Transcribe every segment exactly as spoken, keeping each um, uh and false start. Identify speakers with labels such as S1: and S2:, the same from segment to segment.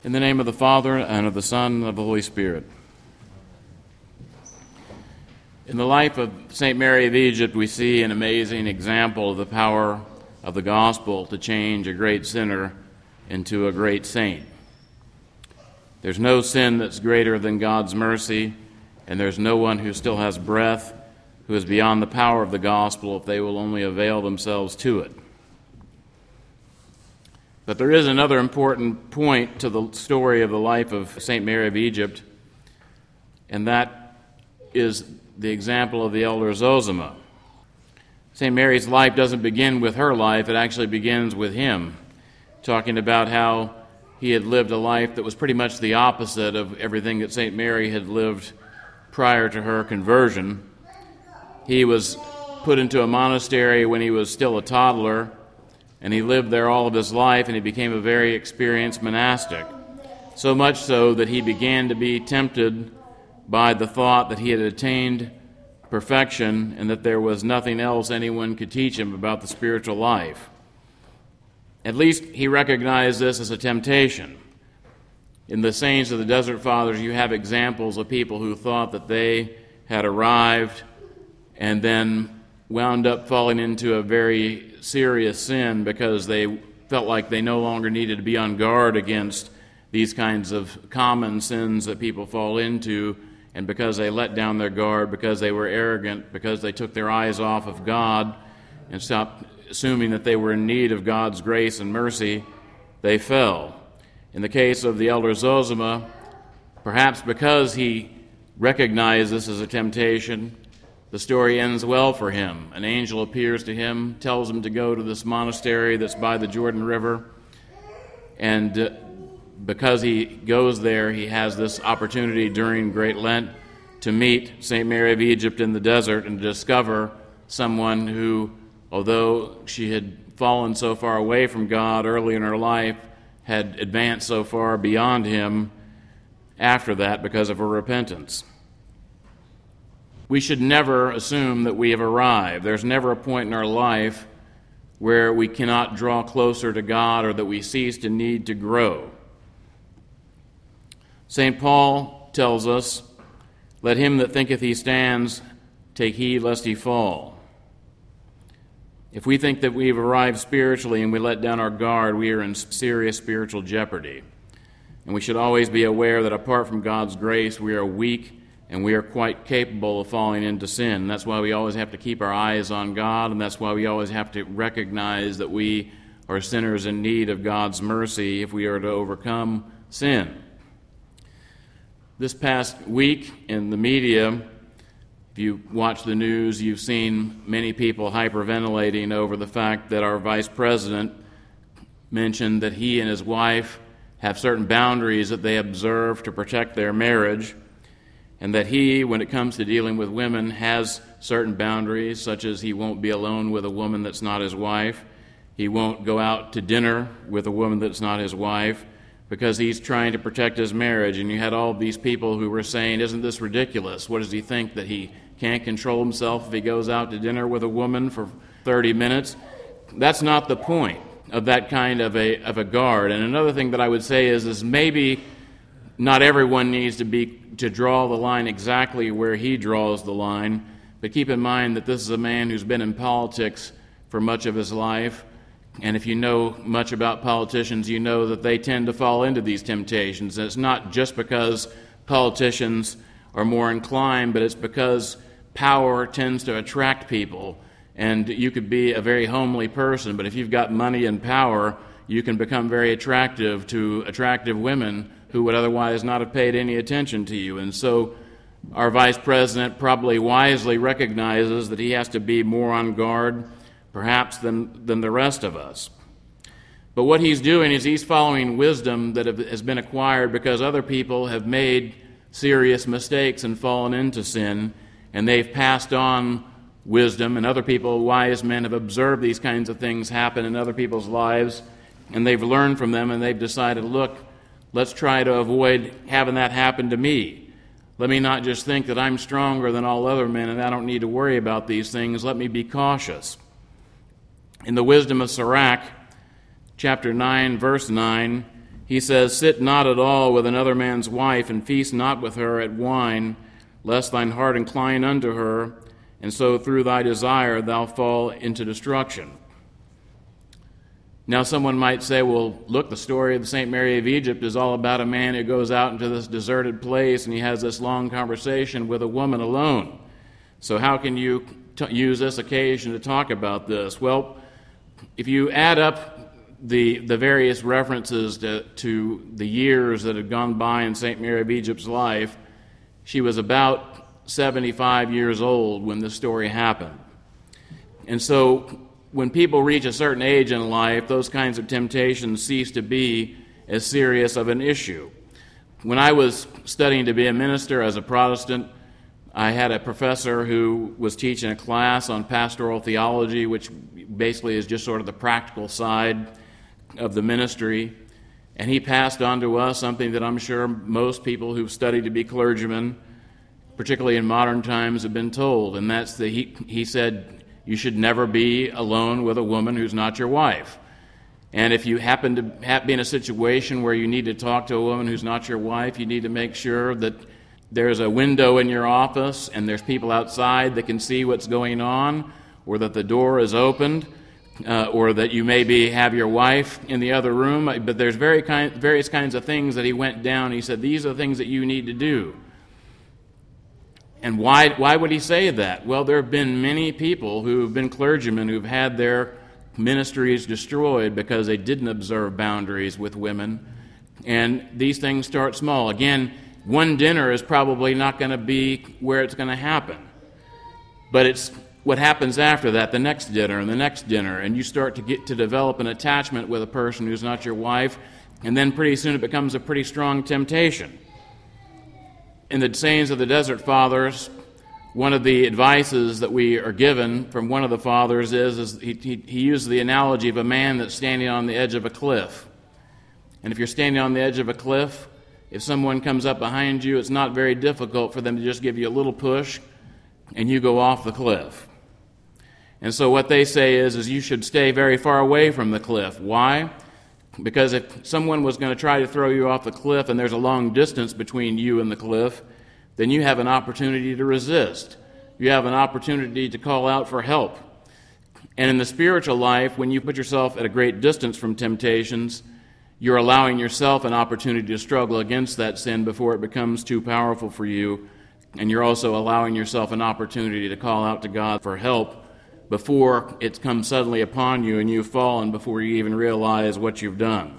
S1: In the name of the Father, and of the Son, and of the Holy Spirit. In the life of Saint Mary of Egypt, we see an amazing example of the power of the gospel to change a great sinner into a great saint. There's no sin that's greater than God's mercy, and there's no one who still has breath who is beyond the power of the gospel if they will only avail themselves to it. But there is another important point to the story of the life of Saint Mary of Egypt, and that is the example of the elder Zosima. Saint Mary's life doesn't begin with her life, it actually begins with him, talking about how he had lived a life that was pretty much the opposite of everything that Saint Mary had lived prior to her conversion. He was put into a monastery when he was still a toddler, and he lived there all of his life, and he became a very experienced monastic, so much so that he began to be tempted by the thought that he had attained perfection and that there was nothing else anyone could teach him about the spiritual life. At least he recognized this as a temptation. In the saints of the Desert Fathers, you have examples of people who thought that they had arrived and then wound up falling into a very serious sin because they felt like they no longer needed to be on guard against these kinds of common sins that people fall into, and because they let down their guard, because they were arrogant, because they took their eyes off of God and stopped assuming that they were in need of God's grace and mercy, they fell. In the case of the elder Zosima, perhaps because he recognized this as a temptation, the story ends well for him. An angel appears to him, tells him to go to this monastery that's by the Jordan River, and uh, because he goes there, he has this opportunity during Great Lent to meet Saint Mary of Egypt in the desert and to discover someone who, although she had fallen so far away from God early in her life, had advanced so far beyond him after that because of her repentance. We should never assume that we have arrived. There's never a point in our life where we cannot draw closer to God or that we cease to need to grow. Saint Paul tells us, "Let him that thinketh he stands take heed lest he fall." If we think that we've arrived spiritually and we let down our guard, we are in serious spiritual jeopardy. And we should always be aware that apart from God's grace, we are weak and we are quite capable of falling into sin. That's why we always have to keep our eyes on God, and that's why we always have to recognize that we are sinners in need of God's mercy if we are to overcome sin. This past week in the media, if you watch the news, you've seen many people hyperventilating over the fact that our vice president mentioned that he and his wife have certain boundaries that they observe to protect their marriage, and that he, when it comes to dealing with women, has certain boundaries, such as he won't be alone with a woman that's not his wife. He won't go out to dinner with a woman that's not his wife, because he's trying to protect his marriage. And you had all these people who were saying, isn't this ridiculous? What does he think, that he can't control himself if he goes out to dinner with a woman for thirty minutes? That's not the point of that kind of a of a guard. And another thing that I would say is, is maybe not everyone needs to be to draw the line exactly where he draws the line, but keep in mind that this is a man who's been in politics for much of his life, and if you know much about politicians, you know that they tend to fall into these temptations. And it's not just because politicians are more inclined, but it's because power tends to attract people, and you could be a very homely person, but if you've got money and power, you can become very attractive to attractive women who would otherwise not have paid any attention to you. And so our vice president probably wisely recognizes that he has to be more on guard, perhaps, than, than the rest of us. But what he's doing is he's following wisdom that have, has been acquired because other people have made serious mistakes and fallen into sin, and they've passed on wisdom, and other people, wise men, have observed these kinds of things happen in other people's lives, and they've learned from them, and they've decided, look, let's try to avoid having that happen to me. Let me not just think that I'm stronger than all other men and I don't need to worry about these things. Let me be cautious. In the Wisdom of Sirach, chapter nine, verse nine, He says, "Sit not at all with another man's wife, and feast not with her at wine, lest thine heart incline unto her, and so through thy desire thou fall into destruction." Now someone might say, well, look, the story of Saint Mary of Egypt is all about a man who goes out into this deserted place and he has this long conversation with a woman alone. So how can you t- use this occasion to talk about this? Well, if you add up the the various references to, to the years that had gone by in Saint Mary of Egypt's life, she was about seventy-five years old when this story happened. And so when people reach a certain age in life, those kinds of temptations cease to be as serious of an issue. When I was studying to be a minister as a Protestant, I had a professor who was teaching a class on pastoral theology, which basically is just sort of the practical side of the ministry. And he passed on to us something that I'm sure most people who've studied to be clergymen, particularly in modern times, have been told. And that's that he, he said, you should never be alone with a woman who's not your wife. And if you happen to be in a situation where you need to talk to a woman who's not your wife, you need to make sure that there's a window in your office and there's people outside that can see what's going on, or that the door is opened, uh, or that you maybe have your wife in the other room. But there's very kind, various kinds of things that he went down. He said, these are the things that you need to do. And why why would he say that? Well, there have been many people who have been clergymen who've had their ministries destroyed because they didn't observe boundaries with women. And these things start small. Again, one dinner is probably not going to be where it's going to happen. But it's what happens after that, the next dinner and the next dinner, and you start to get to develop an attachment with a person who's not your wife, and then pretty soon it becomes a pretty strong temptation. In the sayings of the Desert Fathers, one of the advices that we are given from one of the fathers is, is he, he, he used the analogy of a man that's standing on the edge of a cliff. And if you're standing on the edge of a cliff, if someone comes up behind you, it's not very difficult for them to just give you a little push and you go off the cliff. And so what they say is, is you should stay very far away from the cliff. Why? Because if someone was going to try to throw you off the cliff and there's a long distance between you and the cliff, then you have an opportunity to resist. You have an opportunity to call out for help. And in the spiritual life, when you put yourself at a great distance from temptations, you're allowing yourself an opportunity to struggle against that sin before it becomes too powerful for you. And you're also allowing yourself an opportunity to call out to God for help before it comes suddenly upon you and you've fallen before you even realize what you've done.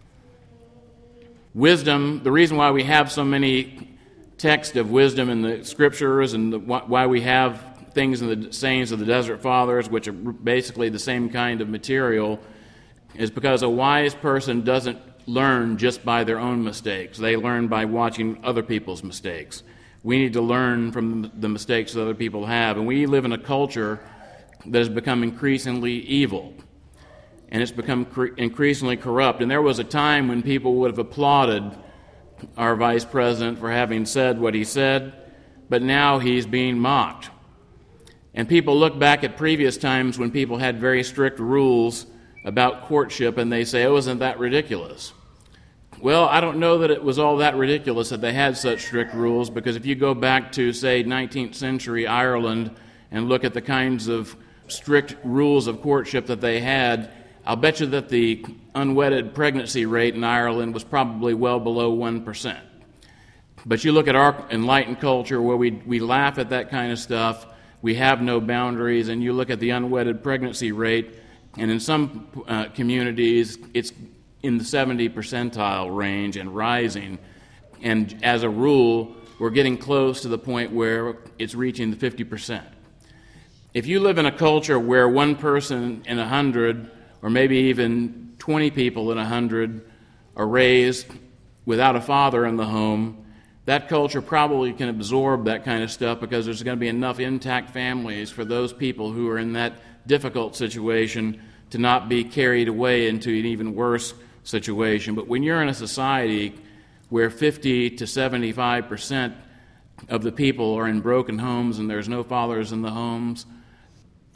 S1: Wisdom, the reason why we have so many texts of wisdom in the Scriptures and the, why we have things in the sayings of the Desert Fathers, which are basically the same kind of material, is because a wise person doesn't learn just by their own mistakes. They learn by watching other people's mistakes. We need to learn from the mistakes that other people have. And we live in a culture that has become increasingly evil, and it's become cre- increasingly corrupt. And there was a time when people would have applauded our vice president for having said what he said, but now he's being mocked. And people look back at previous times when people had very strict rules about courtship, and they say, oh, isn't that ridiculous? Well, I don't know that it was all that ridiculous that they had such strict rules, because if you go back to, say, nineteenth century Ireland and look at the kinds of strict rules of courtship that they had, I'll bet you that the unwedded pregnancy rate in Ireland was probably well below one percent. But you look at our enlightened culture where we, we laugh at that kind of stuff, we have no boundaries, and you look at the unwedded pregnancy rate, and in some uh, communities it's in the seventy percentile range and rising. And as a rule, we're getting close to the point where it's reaching the fifty percent. If you live in a culture where one person in a hundred, or maybe even twenty people in a hundred, are raised without a father in the home, that culture probably can absorb that kind of stuff, because there's going to be enough intact families for those people who are in that difficult situation to not be carried away into an even worse situation. But when you're in a society where fifty to seventy-five percent of the people are in broken homes and there's no fathers in the homes,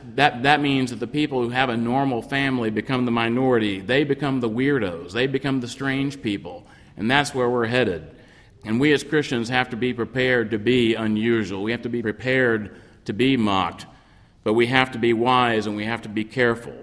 S1: that, that means that the people who have a normal family become the minority. They become the weirdos. They become the strange people. And that's where we're headed. And we as Christians have to be prepared to be unusual. We have to be prepared to be mocked. But we have to be wise and we have to be careful.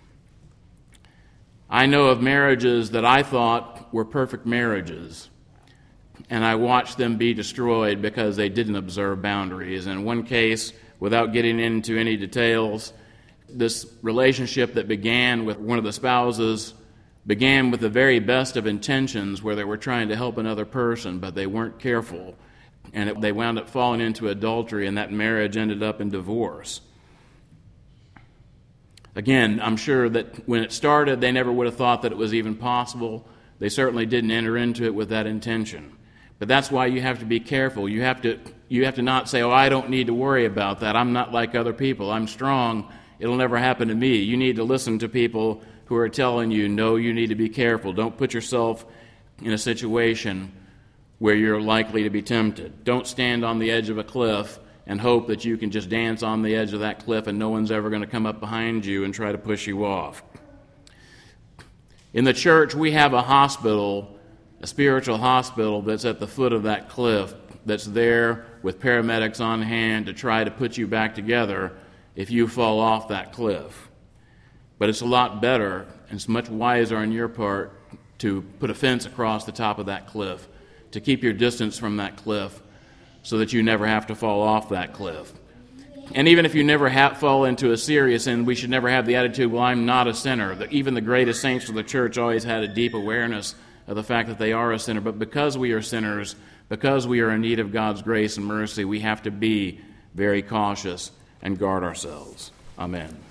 S1: I know of marriages that I thought were perfect marriages, and I watched them be destroyed because they didn't observe boundaries. In one case, without getting into any details, this relationship that began with one of the spouses began with the very best of intentions where they were trying to help another person, but they weren't careful, and it, they wound up falling into adultery, and that marriage ended up in divorce. Again, I'm sure that when it started, they never would have thought that it was even possible. They certainly didn't enter into it with that intention. But that's why you have to be careful. You have to you have to not say, oh, I don't need to worry about that. I'm not like other people. I'm strong. It'll never happen to me. You need to listen to people who are telling you, no, you need to be careful. Don't put yourself in a situation where you're likely to be tempted. Don't stand on the edge of a cliff and hope that you can just dance on the edge of that cliff and no one's ever going to come up behind you and try to push you off. In the church, we have a hospital, a spiritual hospital that's at the foot of that cliff, that's there with paramedics on hand to try to put you back together if you fall off that cliff. But it's a lot better and it's much wiser on your part to put a fence across the top of that cliff, to keep your distance from that cliff so that you never have to fall off that cliff. And even if you never have, fall into a serious sin, we should never have the attitude, well, I'm not a sinner. The, even the greatest saints of the church always had a deep awareness of the fact that they are a sinner. But because we are sinners, because we are in need of God's grace and mercy, we have to be very cautious and guard ourselves. Amen.